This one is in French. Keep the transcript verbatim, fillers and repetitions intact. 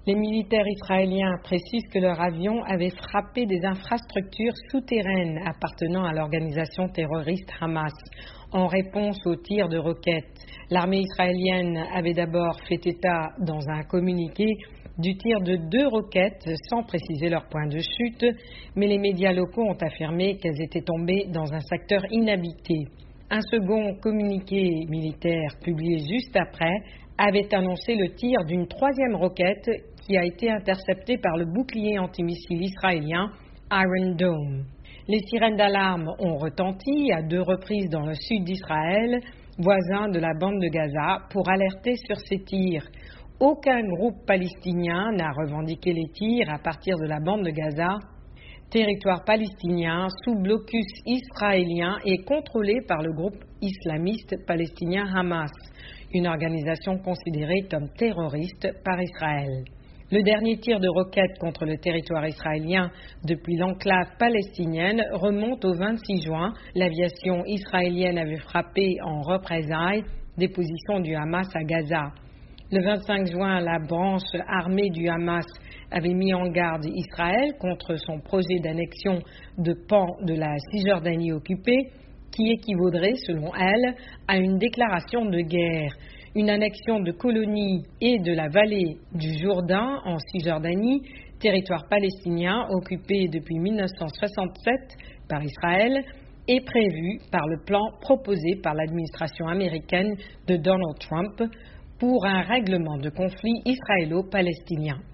Les militaires israéliens précisent que leur avion avait frappé des infrastructures souterraines appartenant à l'organisation terroriste Hamas en réponse aux tirs de roquettes. L'armée israélienne avait d'abord fait état dans un communiqué du tir de deux roquettes sans préciser leur point de chute, mais les médias locaux ont affirmé qu'elles étaient tombées dans un secteur inhabité. Un second communiqué militaire publié juste après avait annoncé le tir d'une troisième roquette qui a été interceptée par le bouclier antimissile israélien Iron Dome. Les sirènes d'alarme ont retenti à deux reprises dans le sud d'Israël, voisin de la bande de Gaza, pour alerter sur ces tirs. Aucun groupe palestinien n'a revendiqué les tirs à partir de la bande de Gaza, territoire palestinien sous blocus israélien et contrôlé par le groupe islamiste palestinien Hamas, une organisation considérée comme terroriste par Israël. Le dernier tir de roquette contre le territoire israélien depuis l'enclave palestinienne remonte au vingt-six juin. L'aviation israélienne avait frappé en représailles des positions du Hamas à Gaza. Le vingt-cinq juin, la branche armée du Hamas avait mis en garde Israël contre son projet d'annexion de pans de la Cisjordanie occupée, qui équivaudrait, selon elle, à une déclaration de guerre. Une annexion de colonies et de la vallée du Jourdain en Cisjordanie, territoire palestinien occupé depuis mille neuf cent soixante-sept par Israël, est prévue par le plan proposé par l'administration américaine de Donald Trump pour un règlement de conflit israélo-palestinien.